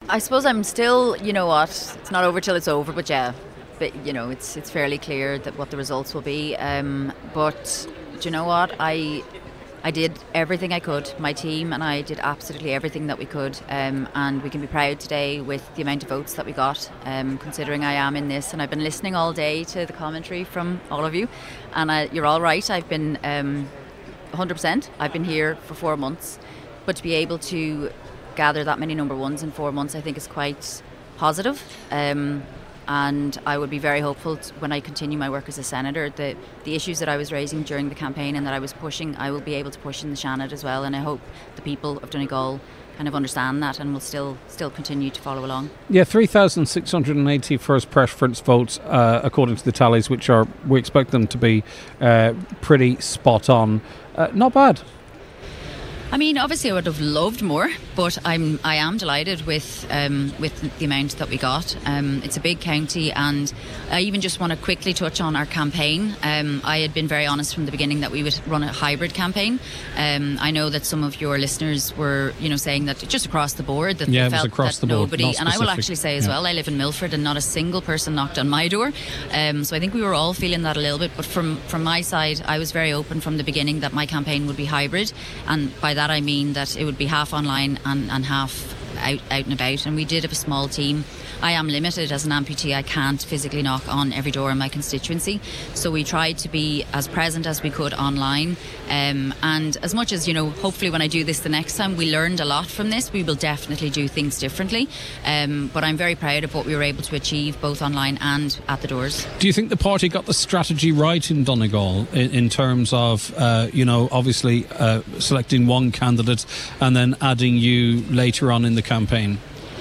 I suppose I'm still, you know what, it's not over till it's over, but yeah, but you know, it's fairly clear that what the results will be. But do you know what? I did everything I could. My team and I did absolutely everything that we could, and we can be proud today with the amount of votes that we got, considering I am in this, and I've been listening all day to the commentary from all of you, and you're all right. I've been 100%. I've been here for 4 months, but to be able to gather that many number ones in 4 months, I think is quite positive. And I would be very hopeful when I continue my work as a senator that the issues that I was raising during the campaign and that I was pushing, I will be able to push in the Seanad as well. And I hope the people of Donegal kind of understand that and will still continue to follow along. Yeah, 3,680 first preference votes, according to the tallies, which we expect them to be pretty spot on. Not bad. I mean, obviously I would have loved more, but I am delighted with the amount that we got. It's a big county, and I even just want to quickly touch on our campaign. I had been very honest from the beginning that we would run a hybrid campaign. I know that some of your listeners were, saying that just across the board that they felt across that the board, nobody, and I will actually say as well, I live in Milford and not a single person knocked on my door. So I think we were all feeling that a little bit, but from my side, I was very open from the beginning that my campaign would be hybrid, and by that I mean that it would be half online and half out and about, and we did have a small team. I am limited as an amputee. I can't physically knock on every door in my constituency, so we tried to be as present as we could online, and as much as hopefully when I do this the next time we learned a lot from this, we will definitely do things differently, but I'm very proud of what we were able to achieve both online and at the doors. Do you think the party got the strategy right in Donegal in terms of obviously selecting one candidate and then adding you later on in the campaign?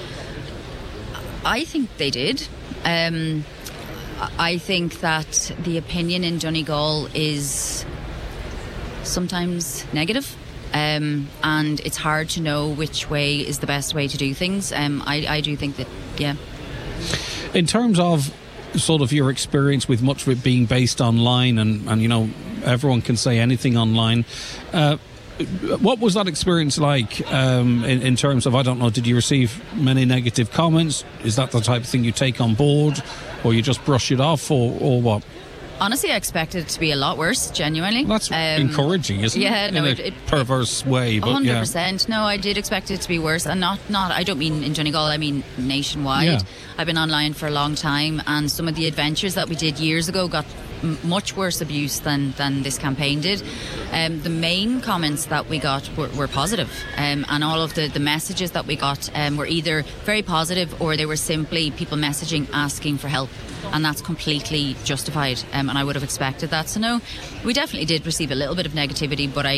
I think they did. I think that the opinion in Donegal is sometimes negative, and it's hard to know which way is the best way to do things. I do think that, yeah. In terms of sort of your experience with much of it being based online and everyone can say anything online, what was that experience like in terms of, I don't know, did you receive many negative comments? Is that the type of thing you take on board, or you just brush it off, or what? Honestly, I expected it to be a lot worse, genuinely. That's encouraging, isn't it? Yeah, no, in a perverse way. But 100%. No, I did expect it to be worse, and not. I don't mean in Donegal. I mean nationwide. Yeah. I've been online for a long time, and some of the adventures that we did years ago got much worse abuse than this campaign did. The main comments that we got were positive, and all of the messages that we got were either very positive or they were simply people messaging asking for help, and that's completely justified, and I would have expected that. So no, we definitely did receive a little bit of negativity, but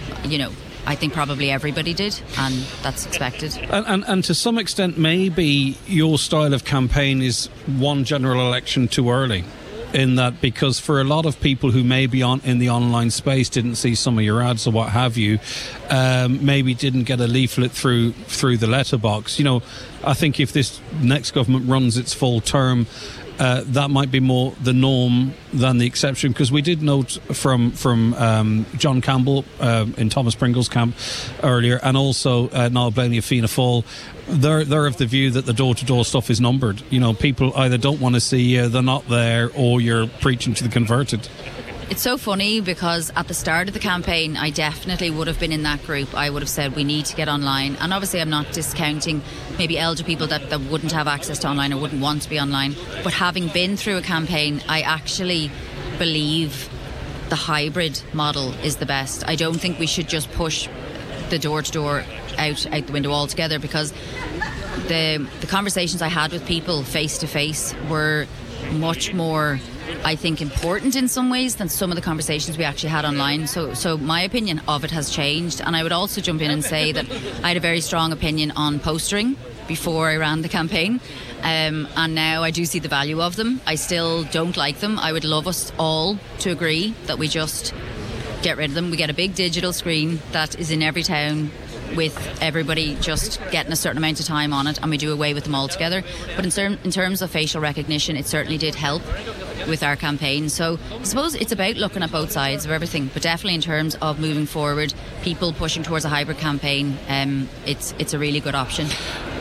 I think probably everybody did, and that's expected. And to some extent, maybe your style of campaign is one general election too early, in that because for a lot of people who may be in the online space didn't see some of your ads or what have you, maybe didn't get a leaflet through the letterbox. I think if this next government runs its full term, that might be more the norm than the exception, because we did note from John Campbell in Thomas Pringle's camp earlier, and also Niall Blaney of Fianna Fáil, they're of the view that the door-to-door stuff is numbered. People either don't want to see you, they're not there, or you're preaching to the converted. It's so funny because at the start of the campaign I definitely would have been in that group. I would have said we need to get online, and obviously I'm not discounting maybe elder people that wouldn't have access to online or wouldn't want to be online, but having been through a campaign, I actually believe the hybrid model is the best. I don't think we should just push the door-to-door out the window altogether, because the conversations I had with people face-to-face were much more, I think, important in some ways than some of the conversations we actually had online. So my opinion of it has changed, and I would also jump in and say that I had a very strong opinion on postering before I ran the campaign, and now I do see the value of them. I still don't like them. I would love us all to agree that we just get rid of them. We get a big digital screen that is in every town with everybody just getting a certain amount of time on it, and we do away with them altogether. But in terms of facial recognition, it certainly did help with our campaign. So I suppose it's about looking at both sides of everything, but definitely in terms of moving forward, people pushing towards a hybrid campaign, it's a really good option.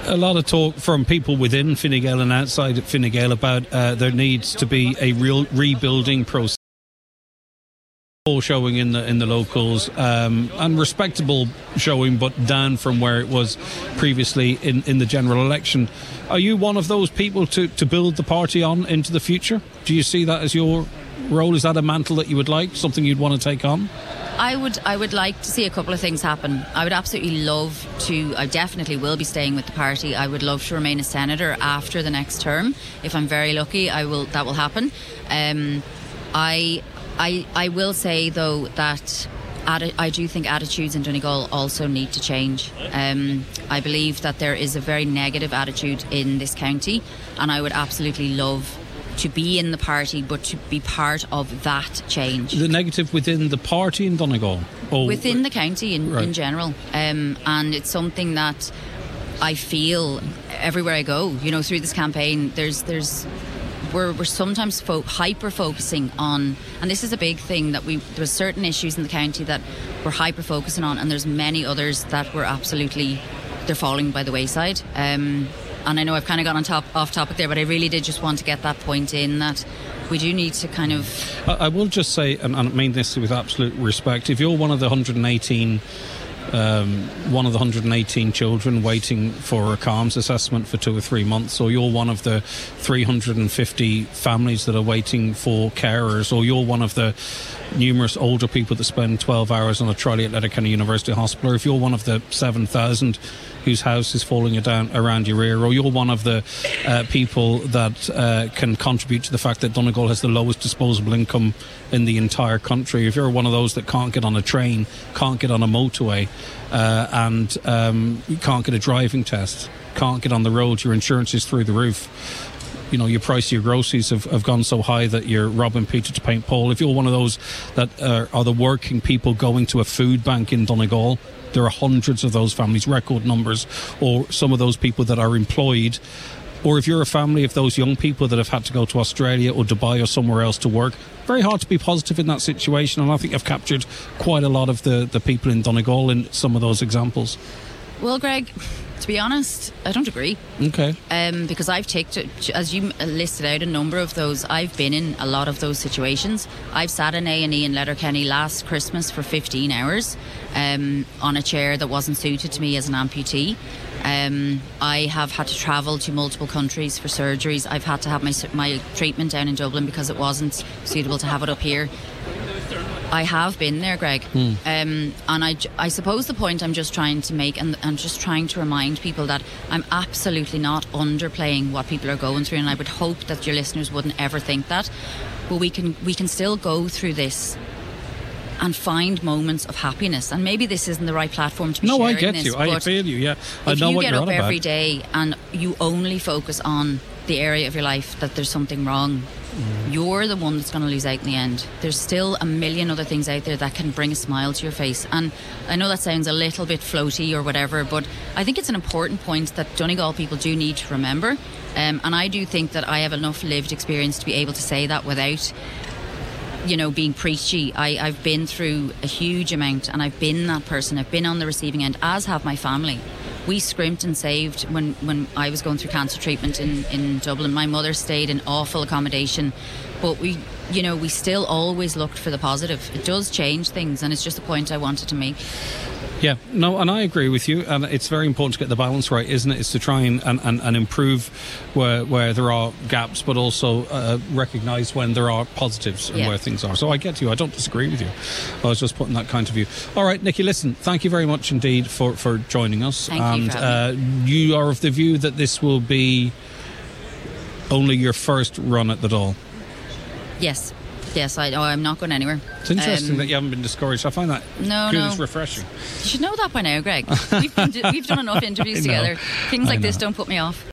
a lot of talk from people within Fine Gael and outside Fine Gael about there needs to be a real rebuilding process. Showing in the locals, and respectable showing, but down from where it was previously in the general election. Are you one of those people to build the party on into the future? Do you see that as your role? Is that a mantle that you would like, something you'd want to take on? I would like to see a couple of things happen. I would absolutely love to. I definitely will be staying with the party. I would love to remain a senator after the next term. If I'm very lucky, that will happen. I will say, though, that I do think attitudes in Donegal also need to change. I believe that there is a very negative attitude in this county, and I would absolutely love to be in the party, but to be part of that change. The negative within the party in Donegal? Or within the county in general. And it's something that I feel everywhere I go. You know, through this campaign, we're sometimes hyper focusing on, and this is a big thing, that there's certain issues in the county that we're hyper focusing on, and there's many others that they're falling by the wayside. And I know I've kind of gone off topic there, but I really did just want to get that point in, that we do need to kind of... I will just say, and I mean this with absolute respect, if you're one of the 118 children waiting for a CALMS assessment for 2 or 3 months, or you're one of the 350 families that are waiting for carers, or you're one of the numerous older people that spend 12 hours on a trolley at Letterkenny University Hospital, or if you're one of the 7,000 whose house is falling down around your ear, or you're one of the people that can contribute to the fact that Donegal has the lowest disposable income in the entire country, if you're one of those that can't get on a train, can't get on a motorway, and you can't get a driving test, can't get on the road, your insurance is through the roof, you know, your price of your groceries have gone so high that you're robbing Peter to paint Paul. If you're one of those that are the working people going to a food bank in Donegal, there are hundreds of those families, record numbers, or some of those people that are employed. Or if you're a family of those young people that have had to go to Australia or Dubai or somewhere else to work, very hard to be positive in that situation. And I think I've captured quite a lot of the people in Donegal in some of those examples. Well, Greg, to be honest, I don't agree. Okay. Because I've taken, as you listed out a number of those, I've been in a lot of those situations. I've sat in A&E in Letterkenny last Christmas for 15 hours on a chair that wasn't suited to me as an amputee. I have had to travel to multiple countries for surgeries. I've had to have my treatment down in Dublin because it wasn't suitable to have it up here. I have been there, Greg. And I suppose the point I'm just trying to make, and I'm just trying to remind people that I'm absolutely not underplaying what people are going through, and I would hope that your listeners wouldn't ever think that. But we can still go through this and find moments of happiness. And maybe this isn't the right platform to be sharing this. No, I get you. I feel you, yeah. I know what you're on about. If you get up every day and you only focus on the area of your life that there's something wrong, you're the one that's going to lose out in the end. There's still a million other things out there that can bring a smile to your face. And I know that sounds a little bit floaty or whatever, but I think it's an important point that Donegal people do need to remember. And I do think that I have enough lived experience to be able to say that without, you know, being preachy. I've been through a huge amount, and I've been that person. I've been on the receiving end, as have my family. We scrimped and saved when I was going through cancer treatment in Dublin. My mother stayed in awful accommodation, but we still always looked for the positive. It does change things, and it's just a point I wanted to make. Yeah, no, and I agree with you, and it's very important to get the balance right, isn't it? It's to try and improve where there are gaps, but also recognise when there are positives and where things are. So I get you, I don't disagree with you. I was just putting that kind of view. All right, Nikki, listen, thank you very much indeed for joining us. Thank you for having me. You are of the view that this will be only your first run at the Dáil? Yes. Yes, I'm not going anywhere. It's interesting that you haven't been discouraged. I find that It's refreshing. You should know that by now, Greg. We've done enough interviews together. Things like this don't put me off.